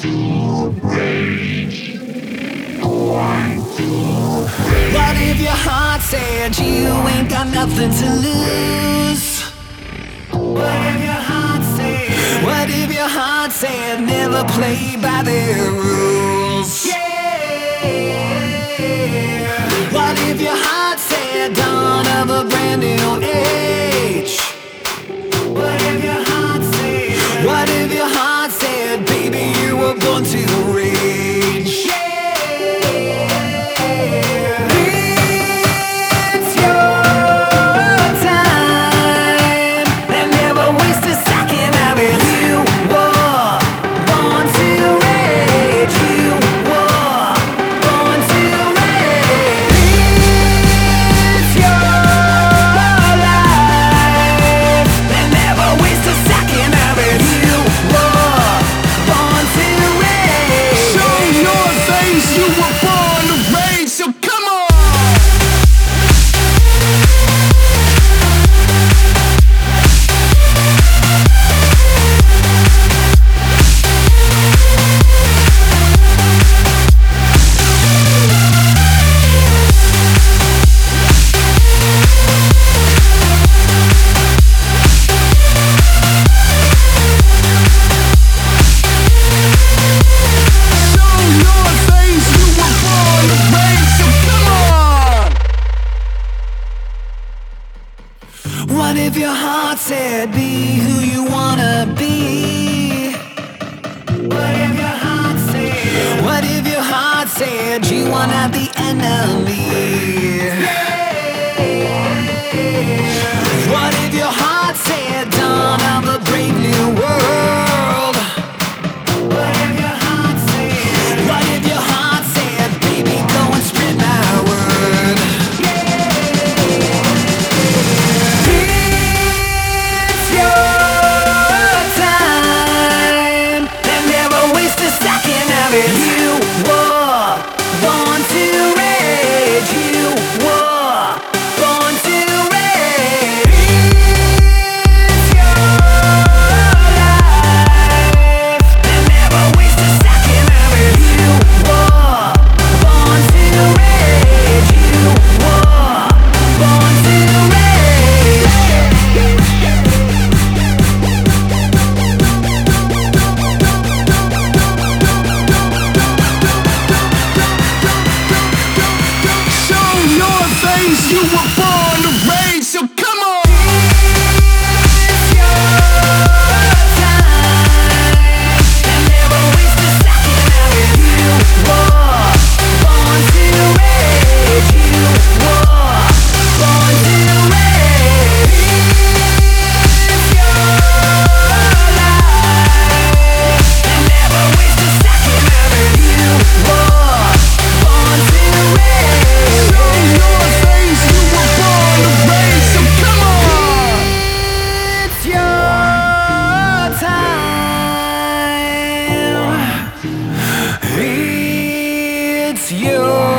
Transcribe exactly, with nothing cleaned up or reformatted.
What if your heart said you ain't got nothing to lose? What if your heart said? What if your heart said never play by their rules? Yeah. What if your heart said dawn of a brand new age? What if your heart said? What if your heart said, baby, you were born to rage? Yeah. It's your time, and never waste a second of it. You were born to rage. You were born to rage. It's your life, and never waste a second of it. You were born to rage. Show your face, you were born to rage, so come on! Show your face, you were born to rage, so come on! What if your heart said be who you wanna be? What if your heart said? What if your heart said you want out the enemy? What if your heart said dawn of a brave new world? What if your heart said? What if your heart said, baby, go and spread my word? It's your time, and never waste a second of it. You were born to rage. You were born to rage. It's your life, and never waste a second of it. You were born to rage. You were born to rage. Show your face, you were born to rage, so come on! It's your time, and never waste a second of it. You were born to rage. You were born to rage. It's your life, and never waste a second of it. You were born to rage. Show your face, you were born to rage, so come on! It's your time. It's your